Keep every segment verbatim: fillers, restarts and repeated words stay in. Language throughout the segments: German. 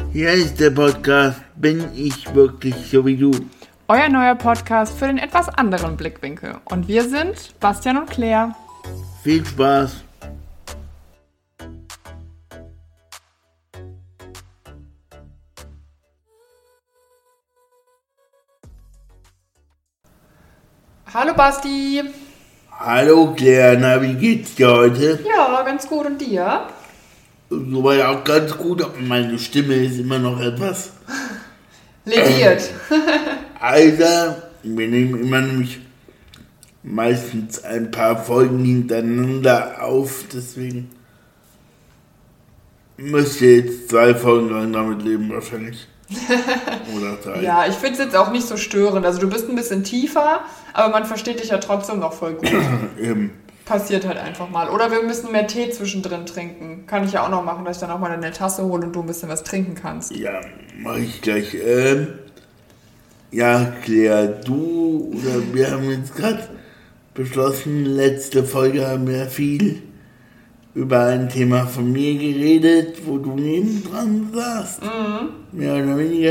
Hier ist der Podcast Bin ich wirklich so wie du? Euer neuer Podcast für den etwas anderen Blickwinkel. Und wir sind Bastian und Claire. Viel Spaß! Hallo Basti! Hallo Claire, na wie geht's dir heute? Ja, ganz gut. Und dir? Soweit auch ganz gut, aber meine Stimme ist immer noch etwas Lediert. Alter, wir nehmen immer nämlich meistens ein paar Folgen hintereinander auf, deswegen müsst ihr jetzt zwei Folgen lang damit leben wahrscheinlich. Oder drei. Ja, ich finde es jetzt auch nicht so störend. Also du bist ein bisschen tiefer, aber man versteht dich ja trotzdem noch voll gut. Eben. Passiert halt einfach mal. Oder wir müssen mehr Tee zwischendrin trinken. Kann ich ja auch noch machen, dass ich dann auch mal eine Tasse hole und du ein bisschen was trinken kannst. Ja, mache ich gleich. Ähm, ja, Claire, du oder wir haben jetzt gerade beschlossen, letzte Folge haben wir viel über ein Thema von mir geredet, wo du nebendran saßt. Mhm. Mehr oder weniger.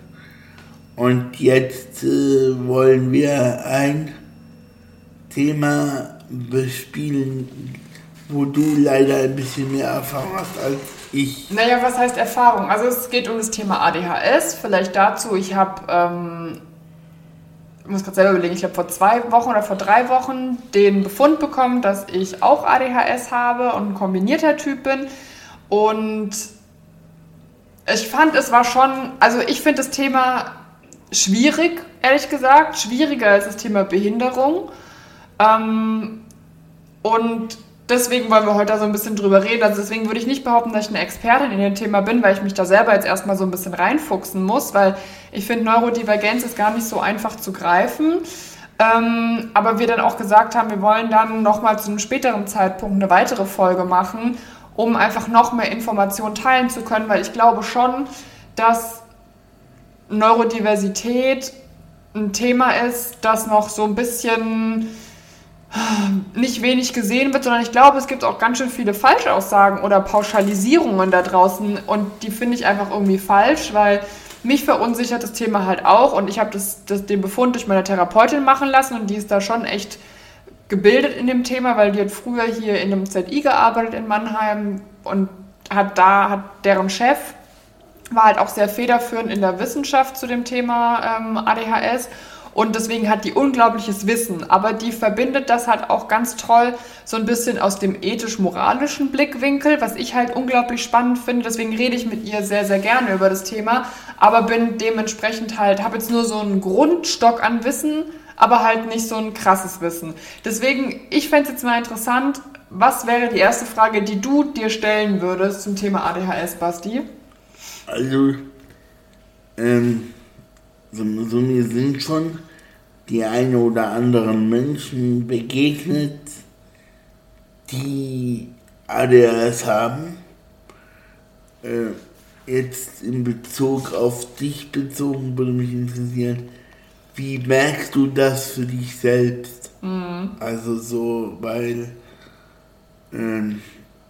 Und jetzt äh, wollen wir ein Thema bespielen, wo du leider ein bisschen mehr Erfahrung hast als ich. Naja, was heißt Erfahrung? Also es geht um das Thema A D H S. Vielleicht dazu, ich habe, ähm, ich muss gerade selber überlegen, ich habe vor zwei Wochen oder vor drei Wochen den Befund bekommen, dass ich auch A D H S habe und ein kombinierter Typ bin. Und ich fand, es war schon, also ich finde das Thema schwierig, ehrlich gesagt, schwieriger als das Thema Behinderung. Ähm, und deswegen wollen wir heute da so ein bisschen drüber reden. Also deswegen würde ich nicht behaupten, dass ich eine Expertin in dem Thema bin, weil ich mich da selber jetzt erstmal so ein bisschen reinfuchsen muss, weil ich finde, Neurodivergenz ist gar nicht so einfach zu greifen. Ähm, aber wir dann auch gesagt haben, wir wollen dann nochmal zu einem späteren Zeitpunkt eine weitere Folge machen, um einfach noch mehr Informationen teilen zu können, weil ich glaube schon, dass Neurodiversität ein Thema ist, das noch so ein bisschen nicht wenig gesehen wird, sondern ich glaube, es gibt auch ganz schön viele Falschaussagen oder Pauschalisierungen da draußen und die finde ich einfach irgendwie falsch, weil mich verunsichert das Thema halt auch und ich habe das, das, den Befund durch meine Therapeutin machen lassen und die ist da schon echt gebildet in dem Thema, weil die hat früher hier in einem Z I gearbeitet in Mannheim und hat da, hat deren Chef war halt auch sehr federführend in der Wissenschaft zu dem Thema ähm, A D H S. Und deswegen hat die unglaubliches Wissen, aber die verbindet das halt auch ganz toll so ein bisschen aus dem ethisch-moralischen Blickwinkel, was ich halt unglaublich spannend finde. Deswegen rede ich mit ihr sehr, sehr gerne über das Thema, aber bin dementsprechend halt, habe jetzt nur so einen Grundstock an Wissen, aber halt nicht so ein krasses Wissen. Deswegen, ich fände es jetzt mal interessant, was wäre die erste Frage, die du dir stellen würdest zum Thema A D H S, Basti? Also, ähm... So, so mir sind schon die eine oder anderen Menschen begegnet, die A D H S haben. Äh, jetzt in Bezug auf dich bezogen würde mich interessieren, wie merkst du das für dich selbst? Mhm. Also so, weil ähm,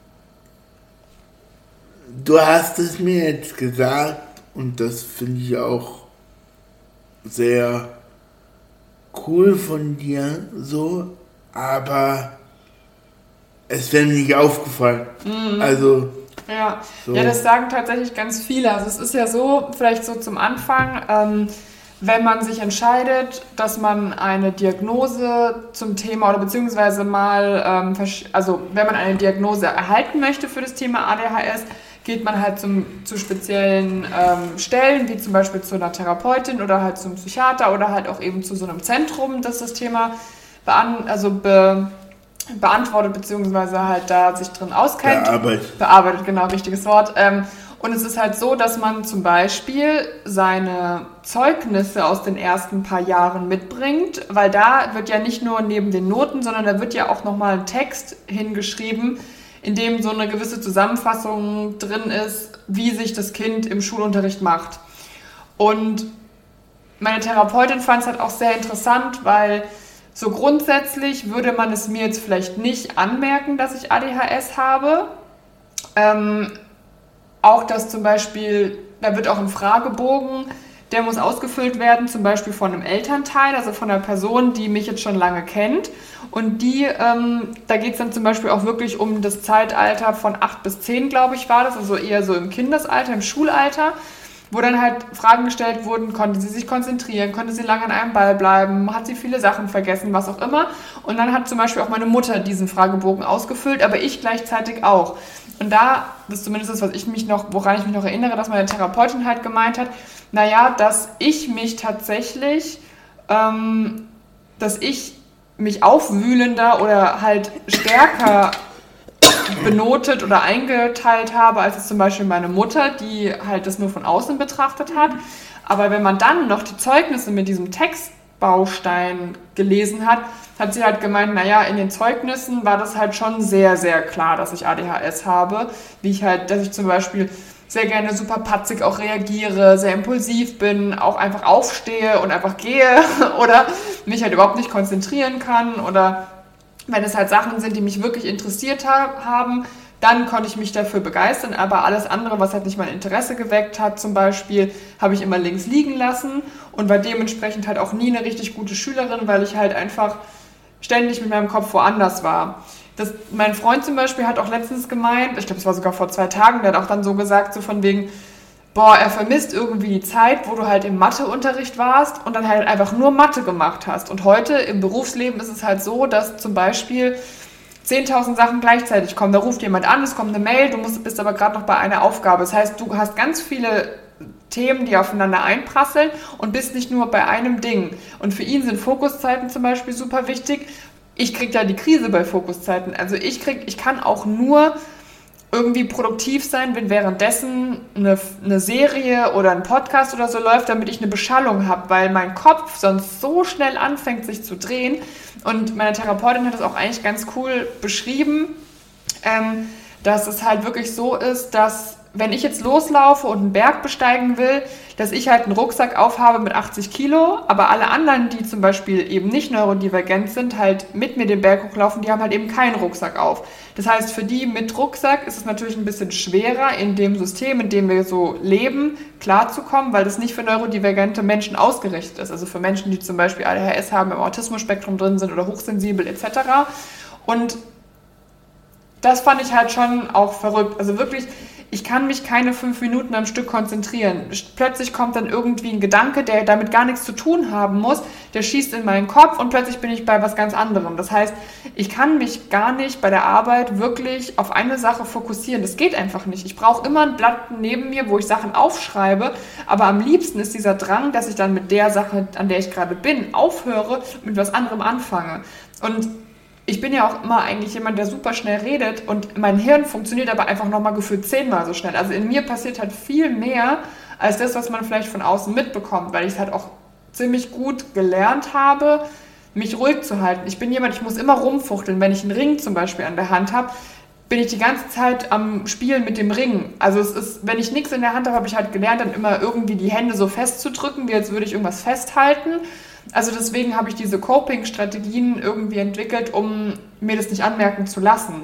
du hast es mir jetzt gesagt und das finde ich auch sehr cool von dir, so, aber es wäre mir nicht aufgefallen. Mhm. Also, ja. So. Ja, das sagen tatsächlich ganz viele. Also es ist ja so, vielleicht so zum Anfang, ähm, wenn man sich entscheidet, dass man eine Diagnose zum Thema oder beziehungsweise mal, ähm, also wenn man eine Diagnose erhalten möchte für das Thema A D H S, geht man halt zum, zu speziellen ähm, Stellen, wie zum Beispiel zu einer Therapeutin oder halt zum Psychiater oder halt auch eben zu so einem Zentrum, das das Thema bean- also be- beantwortet beziehungsweise halt da sich drin auskennt. Bearbeitet. Bearbeitet, genau, richtiges Wort. Ähm, und es ist halt so, dass man zum Beispiel seine Zeugnisse aus den ersten paar Jahren mitbringt, weil da wird ja nicht nur neben den Noten, sondern da wird ja auch nochmal ein Text hingeschrieben, in dem so eine gewisse Zusammenfassung drin ist, wie sich das Kind im Schulunterricht macht. Und meine Therapeutin fand es halt auch sehr interessant, weil so grundsätzlich würde man es mir jetzt vielleicht nicht anmerken, dass ich A D H S habe. Ähm, auch, dass zum Beispiel da wird auch ein Fragebogen, der muss ausgefüllt werden, zum Beispiel von einem Elternteil, also von einer Person, die mich jetzt schon lange kennt. Und die, ähm, da geht es dann zum Beispiel auch wirklich um das Zeitalter von acht bis zehn, glaube ich, war das, also eher so im Kindesalter, im Schulalter, wo dann halt Fragen gestellt wurden, konnte sie sich konzentrieren, konnte sie lange an einem Ball bleiben, hat sie viele Sachen vergessen, was auch immer. Und dann hat zum Beispiel auch meine Mutter diesen Fragebogen ausgefüllt, aber ich gleichzeitig auch. Und da, das ist zumindest das, was ich mich noch, woran ich mich noch erinnere, dass meine Therapeutin halt gemeint hat, naja, dass ich mich tatsächlich, ähm, dass ich mich aufwühlender oder halt stärker benotet oder eingeteilt habe, als es zum Beispiel meine Mutter, die halt das nur von außen betrachtet hat. Aber wenn man dann noch die Zeugnisse mit diesem Textbaustein gelesen hat, hat sie halt gemeint, naja, in den Zeugnissen war das halt schon sehr, sehr klar, dass ich A D H S habe. Wie ich halt, dass ich zum Beispiel sehr gerne super patzig auch reagiere, sehr impulsiv bin, auch einfach aufstehe und einfach gehe oder mich halt überhaupt nicht konzentrieren kann oder wenn es halt Sachen sind, die mich wirklich interessiert ha- haben, dann konnte ich mich dafür begeistern, aber alles andere, was halt nicht mein Interesse geweckt hat, zum Beispiel, habe ich immer links liegen lassen und war dementsprechend halt auch nie eine richtig gute Schülerin, weil ich halt einfach ständig mit meinem Kopf woanders war. Das, mein Freund zum Beispiel hat auch letztens gemeint, ich glaube, es war sogar vor zwei Tagen, der hat auch dann so gesagt, so von wegen, boah, er vermisst irgendwie die Zeit, wo du halt im Matheunterricht warst und dann halt einfach nur Mathe gemacht hast. Und heute im Berufsleben ist es halt so, dass zum Beispiel zehntausend Sachen gleichzeitig kommen. Da ruft jemand an, es kommt eine Mail, du musst, bist aber gerade noch bei einer Aufgabe. Das heißt, du hast ganz viele Themen, die aufeinander einprasseln und bist nicht nur bei einem Ding. Und für ihn sind Fokuszeiten zum Beispiel super wichtig. Ich kriege da die Krise bei Fokuszeiten. Also ich krieg, ich kann auch nur irgendwie produktiv sein, wenn währenddessen eine, eine Serie oder ein Podcast oder so läuft, damit ich eine Beschallung habe, weil mein Kopf sonst so schnell anfängt, sich zu drehen. Und meine Therapeutin hat das auch eigentlich ganz cool beschrieben, ähm, dass es halt wirklich so ist, dass wenn ich jetzt loslaufe und einen Berg besteigen will, dass ich halt einen Rucksack aufhabe mit achtzig Kilo, aber alle anderen, die zum Beispiel eben nicht neurodivergent sind, halt mit mir den Berg hochlaufen, die haben halt eben keinen Rucksack auf. Das heißt, für die mit Rucksack ist es natürlich ein bisschen schwerer, in dem System, in dem wir so leben, klarzukommen, weil das nicht für neurodivergente Menschen ausgerichtet ist. Also für Menschen, die zum Beispiel A D H S haben, im Autismus-Spektrum drin sind oder hochsensibel et cetera. Und das fand ich halt schon auch verrückt. Also wirklich, ich kann mich keine fünf Minuten am Stück konzentrieren. Plötzlich kommt dann irgendwie ein Gedanke, der damit gar nichts zu tun haben muss, der schießt in meinen Kopf und plötzlich bin ich bei was ganz anderem. Das heißt, ich kann mich gar nicht bei der Arbeit wirklich auf eine Sache fokussieren. Das geht einfach nicht. Ich brauche immer ein Blatt neben mir, wo ich Sachen aufschreibe, aber am liebsten ist dieser Drang, dass ich dann mit der Sache, an der ich gerade bin, aufhöre und mit was anderem anfange. Und ich bin ja auch immer eigentlich jemand, der super schnell redet und mein Hirn funktioniert aber einfach nochmal gefühlt zehnmal so schnell. Also in mir passiert halt viel mehr als das, was man vielleicht von außen mitbekommt, weil ich es halt auch ziemlich gut gelernt habe, mich ruhig zu halten. Ich bin jemand, ich muss immer rumfuchteln. Wenn ich einen Ring zum Beispiel an der Hand habe, bin ich die ganze Zeit am Spielen mit dem Ring. Also es ist, wenn ich nichts in der Hand habe, habe ich halt gelernt, dann immer irgendwie die Hände so festzudrücken, wie als würde ich irgendwas festhalten. Also deswegen habe ich diese Coping-Strategien irgendwie entwickelt, um mir das nicht anmerken zu lassen.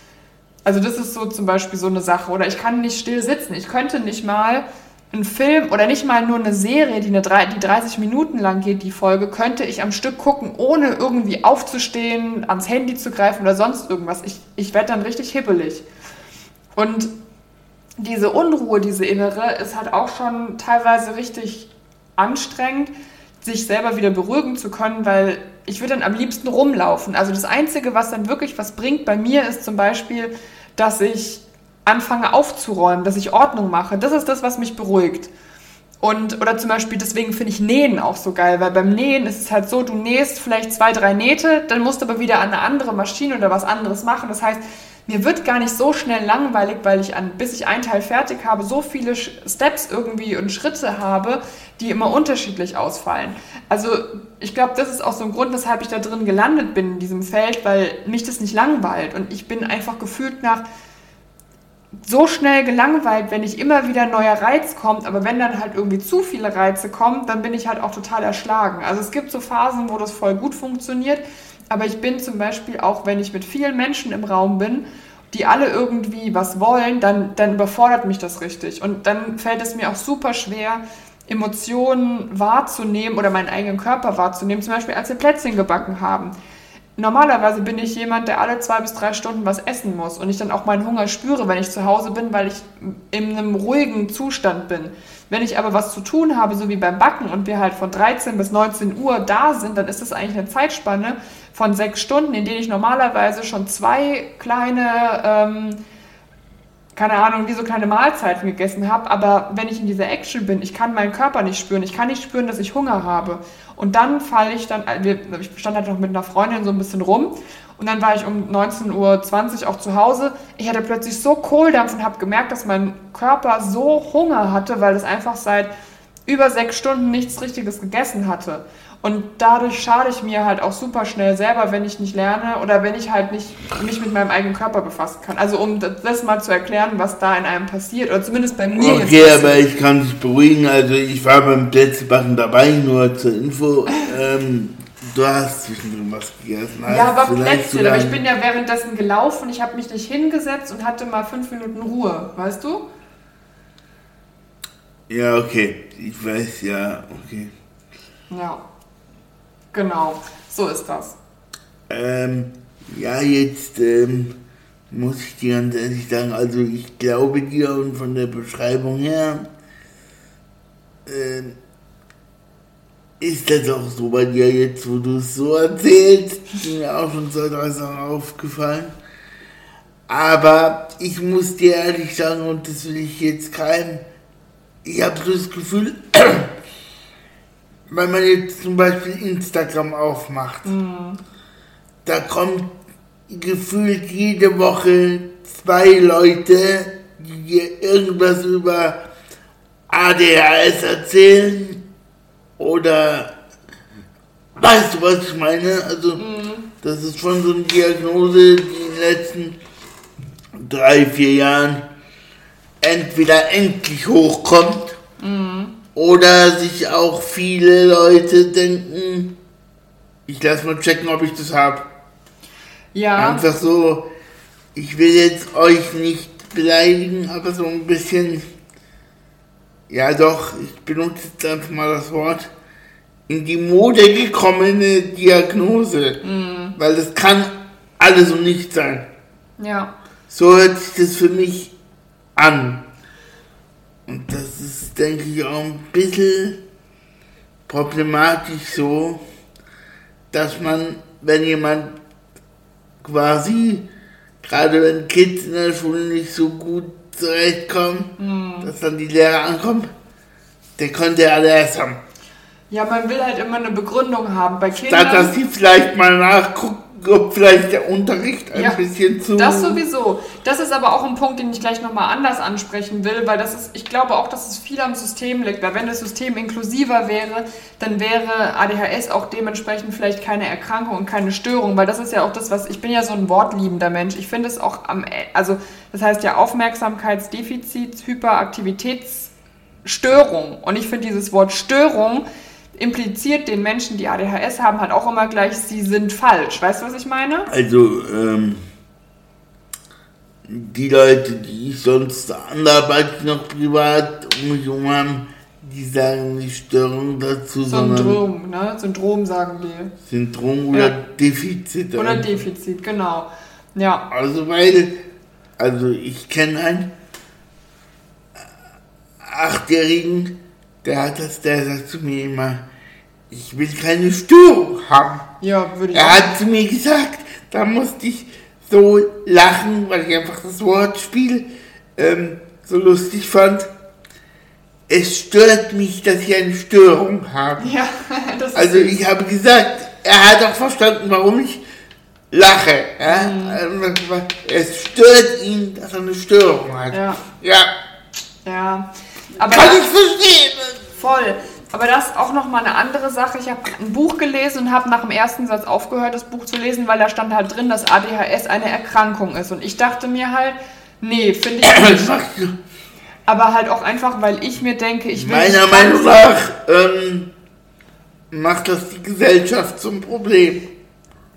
Also das ist so zum Beispiel so eine Sache. Oder ich kann nicht still sitzen. Ich könnte nicht mal einen Film oder nicht mal nur eine Serie, die, eine, die dreißig Minuten lang geht, die Folge, könnte ich am Stück gucken, ohne irgendwie aufzustehen, ans Handy zu greifen oder sonst irgendwas. Ich, ich werde dann richtig hibbelig. Und diese Unruhe, diese innere, ist halt auch schon teilweise richtig anstrengend, sich selber wieder beruhigen zu können, weil ich würde dann am liebsten rumlaufen. Also das Einzige, was dann wirklich was bringt bei mir, ist zum Beispiel, dass ich anfange aufzuräumen, dass ich Ordnung mache. Das ist das, was mich beruhigt. Und, oder zum Beispiel, deswegen finde ich Nähen auch so geil, weil beim Nähen ist es halt so, du nähst vielleicht zwei, drei Nähte, dann musst du aber wieder an eine andere Maschine oder was anderes machen. Das heißt, mir wird gar nicht so schnell langweilig, weil ich, an, bis ich einen Teil fertig habe, so viele Steps irgendwie und Schritte habe, die immer unterschiedlich ausfallen. Also ich glaube, das ist auch so ein Grund, weshalb ich da drin gelandet bin in diesem Feld, weil mich das nicht langweilt. Und ich bin einfach gefühlt nach so schnell gelangweilt, wenn nicht immer wieder ein neuer Reiz kommt, aber wenn dann halt irgendwie zu viele Reize kommen, dann bin ich halt auch total erschlagen. Also es gibt so Phasen, wo das voll gut funktioniert, aber ich bin zum Beispiel auch, wenn ich mit vielen Menschen im Raum bin die alle irgendwie was wollen, dann, dann überfordert mich das richtig. Und dann fällt es mir auch super schwer, Emotionen wahrzunehmen oder meinen eigenen Körper wahrzunehmen. Zum Beispiel, als wir Plätzchen gebacken haben. Normalerweise bin ich jemand, der alle zwei bis drei Stunden was essen muss und ich dann auch meinen Hunger spüre, wenn ich zu Hause bin, weil ich in einem ruhigen Zustand bin. Wenn ich aber was zu tun habe, so wie beim Backen und wir halt von dreizehn bis neunzehn Uhr da sind, dann ist das eigentlich eine Zeitspanne von sechs Stunden, in denen ich normalerweise schon zwei kleine, ähm, keine Ahnung, wie so kleine Mahlzeiten gegessen habe. Aber wenn ich in dieser Action bin, ich kann meinen Körper nicht spüren, ich kann nicht spüren, dass ich Hunger habe. Und dann falle ich dann, ich stand halt noch mit einer Freundin so ein bisschen rum und dann war ich um neunzehn Uhr zwanzig auch zu Hause. Ich hatte plötzlich so Kohldampf und habe gemerkt, dass mein Körper so Hunger hatte, weil es einfach seit über sechs Stunden nichts Richtiges gegessen hatte. Und dadurch schade ich mir halt auch super schnell selber, wenn ich nicht lerne oder wenn ich halt nicht mich mit meinem eigenen Körper befassen kann. Also um das mal zu erklären, was da in einem passiert, oder zumindest bei mir okay, jetzt passiert. Aber ich kann dich beruhigen, also ich war beim Plätzchenbacken dabei, nur zur Info. ähm, du hast zwischendrin was gegessen. Ja, aber Plätzchen, aber ich bin ja währenddessen gelaufen, ich habe mich nicht hingesetzt und hatte mal fünf Minuten Ruhe, weißt du? Ja, okay, ich weiß, ja, okay. Ja. Genau, so ist das. Ähm, ja, jetzt ähm, muss ich dir ganz ehrlich sagen, also ich glaube dir und von der Beschreibung her ähm, ist das auch so bei dir jetzt, wo du es so erzählst, sind mir auch schon zwei, drei Sachen aufgefallen. Aber ich muss dir ehrlich sagen, und das will ich jetzt keinem, ich habe so das Gefühl, wenn man jetzt zum Beispiel Instagram aufmacht, mhm. da kommt gefühlt jede Woche zwei Leute, die dir irgendwas über A D H S erzählen oder weißt du, was ich meine? Also mhm. das ist schon so eine Diagnose, die in den letzten drei, vier Jahren entweder endlich hochkommt, mhm. oder sich auch viele Leute denken, ich lass mal checken, ob ich das habe. Ja. Einfach so, ich will jetzt euch nicht beleidigen, aber so ein bisschen, ja doch, ich benutze jetzt einfach mal das Wort, in die Mode gekommene Diagnose. Mhm. Weil das kann alles und nichts sein. Ja. So hört sich das für mich an. Und das ist, denke ich, auch ein bisschen problematisch so, dass man, wenn jemand quasi, gerade wenn Kids in der Schule nicht so gut zurechtkommen, mm. dass dann die Lehrer ankommen, der könnte ja alles haben. Ja, man will halt immer eine Begründung haben. Bei Kindern, statt dass sie vielleicht mal nachgucken, ob vielleicht der Unterricht ein ja, bisschen zu... Das sowieso. Das ist aber auch ein Punkt, den ich gleich nochmal anders ansprechen will, weil das ist, ich glaube auch, dass es viel am System liegt, weil wenn das System inklusiver wäre, dann wäre A D H S auch dementsprechend vielleicht keine Erkrankung und keine Störung, weil das ist ja auch das, was, ich bin ja so ein wortliebender Mensch, ich finde es auch am, also das heißt ja Aufmerksamkeitsdefizit, Hyperaktivitätsstörung, und ich finde dieses Wort Störung impliziert den Menschen, die A D H S haben, halt auch immer gleich, sie sind falsch. Weißt du, was ich meine? Also, ähm, die Leute, die ich sonst anderweitig noch privat um mich herum haben, die sagen nicht Störung dazu, sondern... Syndrom, ne? Syndrom sagen die. Syndrom oder ja. Defizit. Oder einfach. Defizit, genau. Ja. Also, weil, also ich kenne einen Achtjährigen, der hat das, der sagt zu mir immer, ich will keine Störung haben. Ja, würde ich Er auch. Hat zu mir gesagt, da musste ich so lachen, weil ich einfach das Wortspiel ähm, so lustig fand. Es stört mich, dass ich eine Störung habe. Ja, das ist also ich habe gesagt, er hat auch verstanden, warum ich lache. Ja? Mhm. Es stört ihn, dass er eine Störung hat. Ja. Ja. Ja. Aber kann ich verstehen. Voll. Aber das ist auch nochmal eine andere Sache. Ich habe ein Buch gelesen und habe nach dem ersten Satz aufgehört, das Buch zu lesen, weil da stand halt drin, dass A D H S eine Erkrankung ist. Und ich dachte mir halt, nee, finde ich nicht. Aber halt auch einfach, weil ich mir denke, ich will... Meiner Meinung nach ähm, macht das die Gesellschaft zum Problem.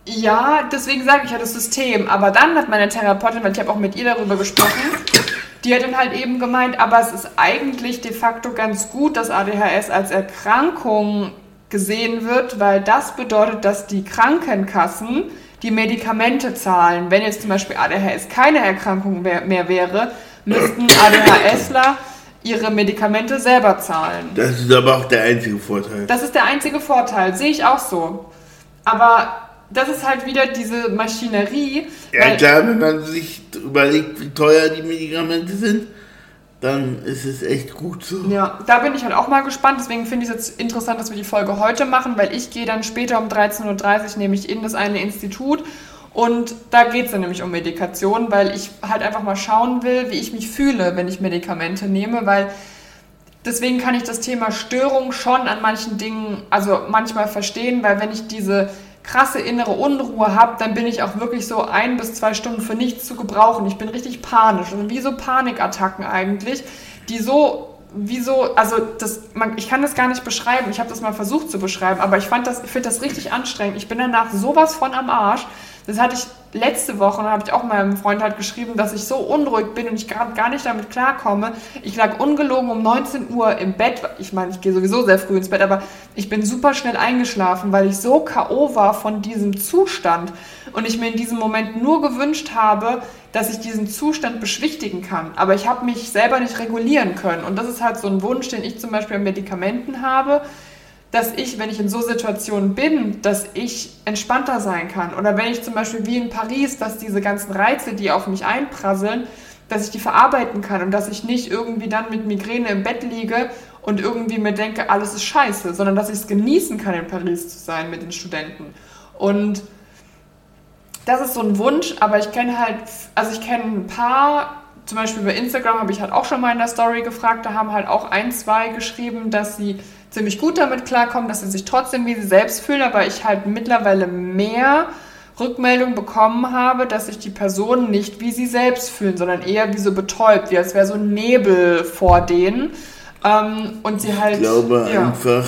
Ja, deswegen sage ich ja das System. Aber dann hat meine Therapeutin, weil ich habe auch mit ihr darüber gesprochen, die hat dann halt eben gemeint, aber es ist eigentlich de facto ganz gut, dass A D H S als Erkrankung gesehen wird, weil das bedeutet, dass die Krankenkassen die Medikamente zahlen. Wenn jetzt zum Beispiel A D H S keine Erkrankung mehr wäre, müssten ADHSler ihre Medikamente selber zahlen. Das ist aber auch der einzige Vorteil. Das ist der einzige Vorteil, sehe ich auch so. Aber das ist halt wieder diese Maschinerie. Ja klar, wenn man sich überlegt, wie teuer die Medikamente sind, dann ist es echt gut so. Ja, da bin ich halt auch mal gespannt. Deswegen finde ich es jetzt interessant, dass wir die Folge heute machen, weil ich gehe dann später um dreizehn Uhr dreißig nämlich in das eine Institut und da geht es dann nämlich um Medikation, weil ich halt einfach mal schauen will, wie ich mich fühle, wenn ich Medikamente nehme, weil deswegen kann ich das Thema Störung schon an manchen Dingen, also manchmal verstehen, weil wenn ich diese krasse innere Unruhe habe, dann bin ich auch wirklich so ein bis zwei Stunden für nichts zu gebrauchen. Ich bin richtig panisch, also wie so Panikattacken eigentlich, die so, wie so, also das, man, ich kann das gar nicht beschreiben, ich habe das mal versucht zu beschreiben, aber ich fand das, ich finde das richtig anstrengend. Ich bin danach sowas von am Arsch. Das hatte ich letzte Woche, da habe ich auch meinem Freund halt geschrieben, dass ich so unruhig bin und ich gerade gar nicht damit klarkomme. Ich lag ungelogen um neunzehn Uhr im Bett. Ich meine, ich gehe sowieso sehr früh ins Bett, aber ich bin super schnell eingeschlafen, weil ich so K O war von diesem Zustand und ich mir in diesem Moment nur gewünscht habe, dass ich diesen Zustand beschwichtigen kann. Aber ich habe mich selber nicht regulieren können. Und das ist halt so ein Wunsch, den ich zum Beispiel an Medikamenten habe, dass ich, wenn ich in so Situationen bin, dass ich entspannter sein kann. Oder wenn ich zum Beispiel wie in Paris, dass diese ganzen Reize, die auf mich einprasseln, dass ich die verarbeiten kann und dass ich nicht irgendwie dann mit Migräne im Bett liege und irgendwie mir denke, alles ist scheiße, sondern dass ich es genießen kann, in Paris zu sein mit den Studenten. Und das ist so ein Wunsch, aber ich kenne halt, also ich kenne ein paar, zum Beispiel bei Instagram habe ich halt auch schon mal in der Story gefragt, da haben halt auch ein, zwei geschrieben, dass sie ziemlich gut damit klarkommen, dass sie sich trotzdem wie sie selbst fühlen, aber ich halt mittlerweile mehr Rückmeldung bekommen habe, dass sich die Personen nicht wie sie selbst fühlen, sondern eher wie so betäubt, wie als wäre so ein Nebel vor denen. Ähm, und sie halt. Ich glaube ja. einfach,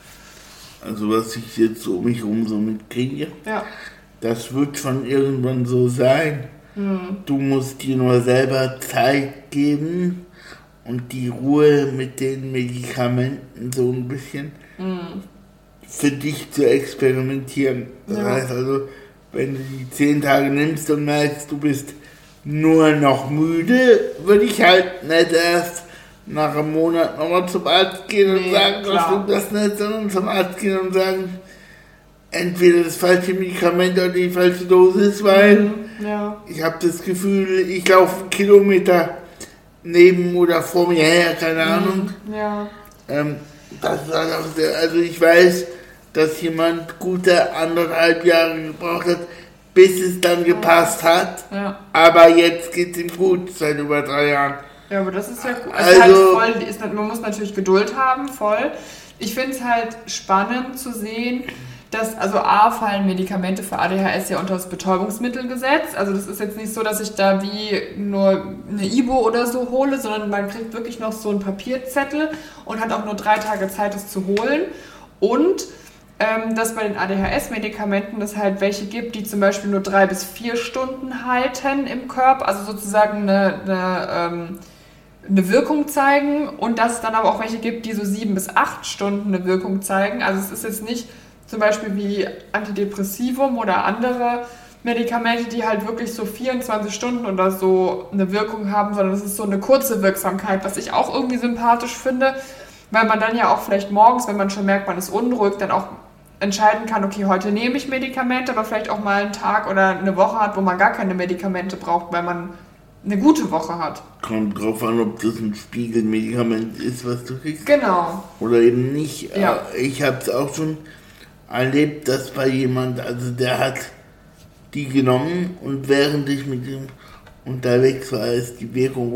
also was ich jetzt so um mich herum so mitkriege, ja. das wird schon irgendwann so sein. Mhm. Du musst dir nur selber Zeit geben und die Ruhe mit den Medikamenten so ein bisschen mm. für dich zu experimentieren. Das ja. heißt also, wenn du die zehn Tage nimmst und merkst, du bist nur noch müde, würde ich halt nicht erst nach einem Monat nochmal zum Arzt gehen und nee, sagen, das stimmt das nicht, sondern zum Arzt gehen und sagen, entweder das falsche Medikament oder die falsche Dosis, weil mm, ja. ich habe das Gefühl, ich laufe einen Kilometer neben oder vor mir her, keine Ahnung. Ja. Ähm, das ist halt auch sehr, also ich weiß, dass jemand gute anderthalb Jahre gebraucht hat, bis es dann gepasst hat. Ja. Aber jetzt geht es ihm gut, seit über drei Jahren. Ja, aber das ist ja gut. Also, also halt voll, ist, man muss natürlich Geduld haben, voll. Ich finde es halt spannend zu sehen, dass, also A, fallen Medikamente für A D H S ja unter das Betäubungsmittelgesetz. Also das ist jetzt nicht so, dass ich da wie nur eine Ibo oder so hole, sondern man kriegt wirklich noch so einen Papierzettel und hat auch nur drei Tage Zeit, es zu holen. Und ähm, dass bei den A D H S-Medikamenten es halt welche gibt, die zum Beispiel nur drei bis vier Stunden halten im Körper, also sozusagen eine, eine, ähm, eine Wirkung zeigen und dass es dann aber auch welche gibt, die so sieben bis acht Stunden eine Wirkung zeigen. Also es ist jetzt nicht zum Beispiel wie Antidepressivum oder andere Medikamente, die halt wirklich so vierundzwanzig Stunden oder so eine Wirkung haben, sondern das ist so eine kurze Wirksamkeit, was ich auch irgendwie sympathisch finde, weil man dann ja auch vielleicht morgens, wenn man schon merkt, man ist unruhig, dann auch entscheiden kann, okay, heute nehme ich Medikamente, aber vielleicht auch mal einen Tag oder eine Woche hat, wo man gar keine Medikamente braucht, weil man eine gute Woche hat. Kommt drauf an, ob das ein Spiegelmedikament ist, was du kriegst. Genau. Oder eben nicht. Ja. Ich habe es auch schon erlebt, dass bei jemand, also der hat die genommen und während ich mit ihm unterwegs war, ist die Wirkung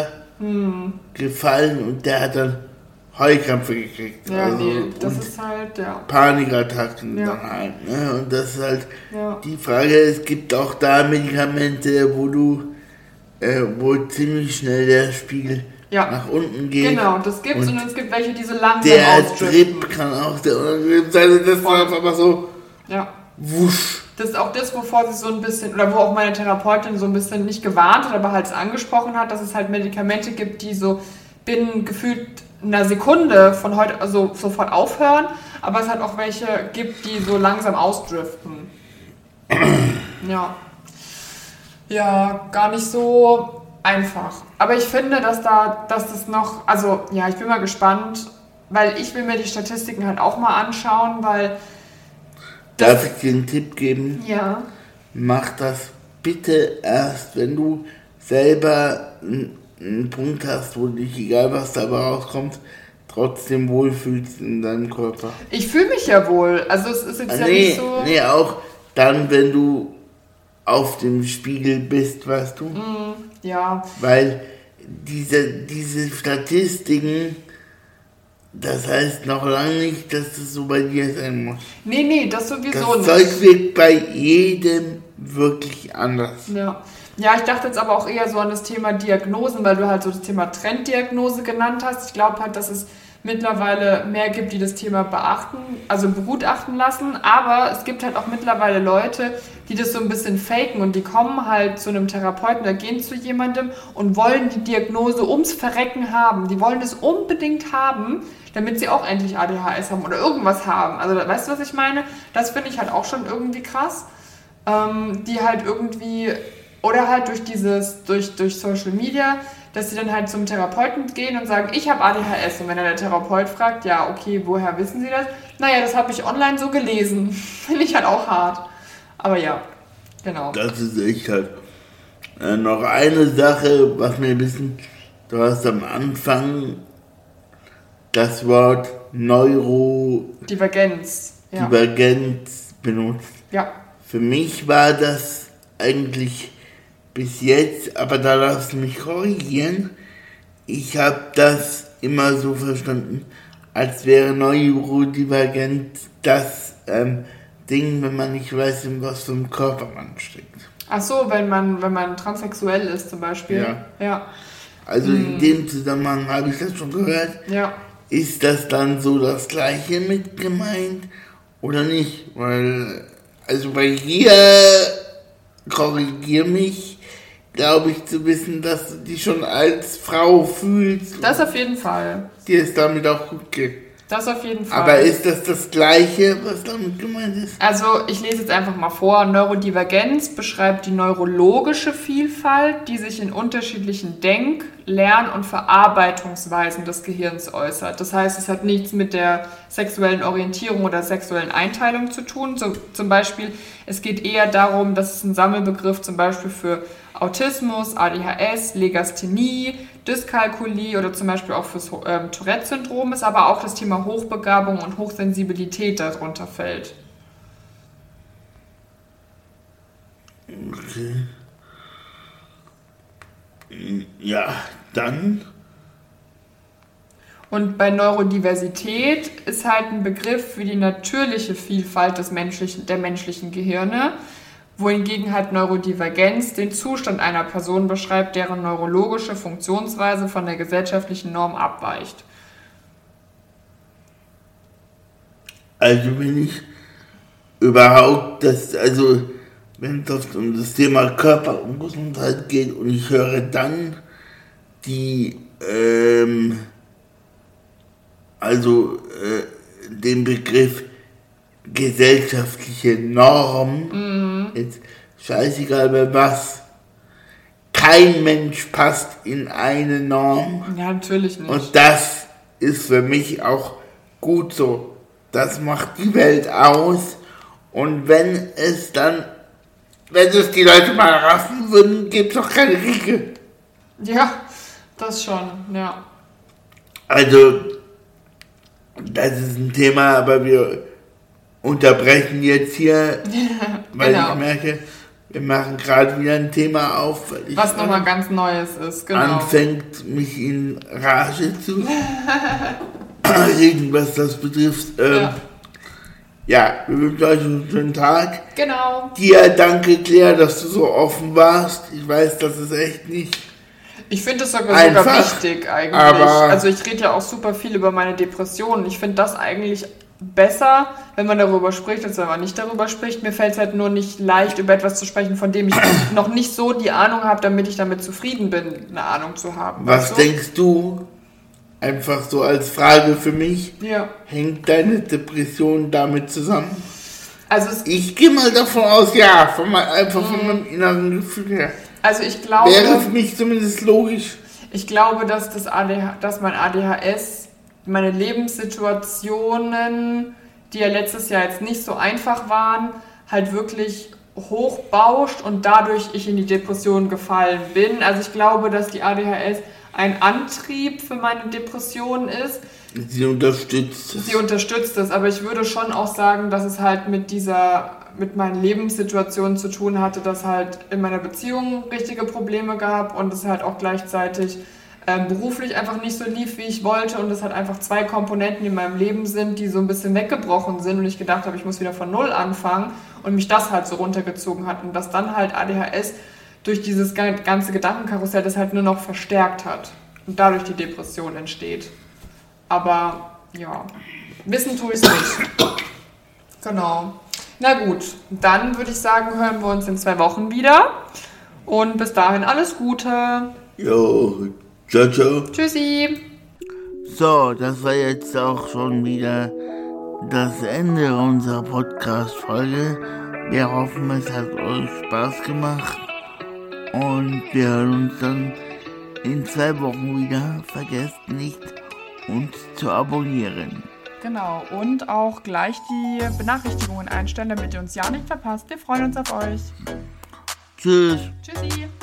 runtergefallen hm. und der hat dann Heulkrampfe gekriegt. Ja, also, nee, das ist halt, ja. Panikattacken ja. dann halt. Ne? Und das ist halt ja. die Frage, es gibt auch da Medikamente, wo du, äh, wo ziemlich schnell der Spiegel ja. nach unten geht. Genau, das gibt's und, und es gibt welche, die so langsam der ausdriften. Trip kann auch der unangenehm sein, das war einfach so ja. wusch. das ist auch das, wovor sie so ein bisschen, oder wo auch meine Therapeutin so ein bisschen nicht gewarnt hat, aber halt es angesprochen hat, dass es halt Medikamente gibt, die so binnen gefühlt einer Sekunde von heute, also sofort aufhören, aber es halt auch welche gibt, die so langsam ausdriften. Ja. Ja, gar nicht so einfach. Aber ich finde, dass da, dass das noch, also ja, ich bin mal gespannt, weil ich will mir die Statistiken halt auch mal anschauen, weil... Darf ich dir einen Tipp geben? Ja. Mach das bitte erst, wenn du selber einen, einen Punkt hast, wo dich, egal was dabei rauskommt, trotzdem wohlfühlst in deinem Körper. Ich fühle mich ja wohl. Also es ist jetzt ah, ja nee, nicht so... Nee, auch dann, wenn du auf dem Spiegel bist, weißt du? Mm, ja. Weil diese, diese Statistiken, das heißt noch lange nicht, dass das so bei dir sein muss. Nee, nee, das sowieso das nicht. Das Zeug wirkt bei jedem wirklich anders. Ja. Ja, ich dachte jetzt aber auch eher so an das Thema Diagnosen, weil du halt so das Thema Trenddiagnose genannt hast. Ich glaube halt, dass es mittlerweile mehr gibt, die das Thema beachten, also begutachten lassen, aber es gibt halt auch mittlerweile Leute, die das so ein bisschen faken und die kommen halt zu einem Therapeuten oder gehen zu jemandem und wollen die Diagnose ums Verrecken haben. Die wollen es unbedingt haben, damit sie auch endlich A D H S haben oder irgendwas haben. Also weißt du, was ich meine? Das finde ich halt auch schon irgendwie krass. Ähm, die halt irgendwie, oder halt durch dieses, durch, durch Social Media, dass sie dann halt zum Therapeuten gehen und sagen, ich habe A D H S. Und wenn dann der Therapeut fragt, ja, okay, woher wissen Sie das? Naja, das habe ich online so gelesen. Finde ich halt auch hart. Aber ja, genau. Das ist echt halt. Äh, noch eine Sache, was mir ein bisschen, du hast am Anfang das Wort Neurodivergenz ja. benutzt. Ja. Für mich war das eigentlich bis jetzt, aber da darfst du mich korrigieren, ich habe das immer so verstanden, als wäre Neurodivergenz das ähm, Ding, wenn man nicht weiß, in was für einem Körper man steckt. Ach so, wenn man, wenn man transsexuell ist zum Beispiel. Ja. ja. Also hm. in dem Zusammenhang habe ich das schon gehört. Ja. Ist das dann so das Gleiche mit gemeint oder nicht? Weil, also bei dir, korrigier mich, glaube ich zu wissen, dass du dich schon als Frau fühlst. Das auf jeden Fall. Dir ist damit auch gut geht. Das auf jeden Fall. Aber ist das das Gleiche, was damit gemeint ist? Also ich lese jetzt einfach mal vor. Neurodivergenz beschreibt die neurologische Vielfalt, die sich in unterschiedlichen Denk-, Lern- und Verarbeitungsweisen des Gehirns äußert. Das heißt, es hat nichts mit der sexuellen Orientierung oder sexuellen Einteilung zu tun. So, zum Beispiel, es geht eher darum, dass es ein Sammelbegriff zum Beispiel für Autismus, A D H S, Legasthenie, Dyskalkulie oder zum Beispiel auch fürs ähm, Tourette-Syndrom ist, aber auch das Thema Hochbegabung und Hochsensibilität darunter fällt. Okay. Ja, dann. Und bei Neurodiversität ist halt ein Begriff für die natürliche Vielfalt des menschlichen, der menschlichen Gehirne, wohingegen halt Neurodivergenz den Zustand einer Person beschreibt, deren neurologische Funktionsweise von der gesellschaftlichen Norm abweicht. Also wenn ich überhaupt das, also wenn es um das Thema Körper und Gesundheit geht und ich höre dann die, ähm, also äh, den Begriff gesellschaftliche Norm, mhm. jetzt scheißegal bei was, kein Mensch passt in eine Norm. Ja, natürlich nicht. Und das ist für mich auch gut so. Das macht die Welt aus. Und wenn es dann, wenn es die Leute mal raffen würden, gibt es doch keine Kriege. Ja, das schon, ja. Also, das ist ein Thema, aber wir unterbrechen jetzt hier, ja, weil genau. ich merke, wir machen gerade wieder ein Thema auf, weil ich was nochmal ganz Neues ist, genau. Anfängt mich in Rage zu reden, was das betrifft. Ähm, ja. ja, wir wünschen euch einen schönen Tag. Genau. Dir danke, Claire, dass du so offen warst. Ich weiß, das ist echt nicht Ich finde das sogar, sogar wichtig eigentlich. Also ich rede ja auch super viel über meine Depressionen. Ich finde das eigentlich besser, wenn man darüber spricht, als wenn man nicht darüber spricht. Mir fällt es halt nur nicht leicht, über etwas zu sprechen, von dem ich noch nicht so die Ahnung habe, damit ich damit zufrieden bin, eine Ahnung zu haben. Was weißt du? denkst du, einfach so als Frage für mich, Ja. hängt deine Depression damit zusammen? Also es, Ich gehe mal davon aus, ja, von mein, einfach von meinem inneren Gefühl her. also ich glaube, Wäre für mich zumindest logisch. ich glaube, dass, das A D H, dass mein A D H S meine Lebenssituationen, die ja letztes Jahr jetzt nicht so einfach waren, halt wirklich hochbauscht und dadurch ich in die Depression gefallen bin. Also ich glaube, dass die A D H S ein Antrieb für meine Depression ist. Sie unterstützt es. Sie unterstützt es, aber ich würde schon auch sagen, dass es halt mit dieser, mit meinen Lebenssituationen zu tun hatte, dass halt in meiner Beziehung richtige Probleme gab und es halt auch gleichzeitig ähm, beruflich einfach nicht so lief, wie ich wollte und es halt einfach zwei Komponenten in meinem Leben sind, die so ein bisschen weggebrochen sind und ich gedacht habe, ich muss wieder von Null anfangen und mich das halt so runtergezogen hat und dass dann halt A D H S durch dieses ganze Gedankenkarussell das halt nur noch verstärkt hat und dadurch die Depression entsteht. Aber ja, wissen tue ich es nicht. Genau. Na gut, dann würde ich sagen, hören wir uns in zwei Wochen wieder. Und bis dahin alles Gute. Jo, ciao, ciao. Tschüssi. So, das war jetzt auch schon wieder das Ende unserer Podcast-Folge. Wir hoffen, es hat euch Spaß gemacht. Und wir hören uns dann in zwei Wochen wieder. Vergesst nicht, uns zu abonnieren. Genau, und auch gleich die Benachrichtigungen einstellen, damit ihr uns ja nicht verpasst. Wir freuen uns auf euch. Tschüss. Tschüssi.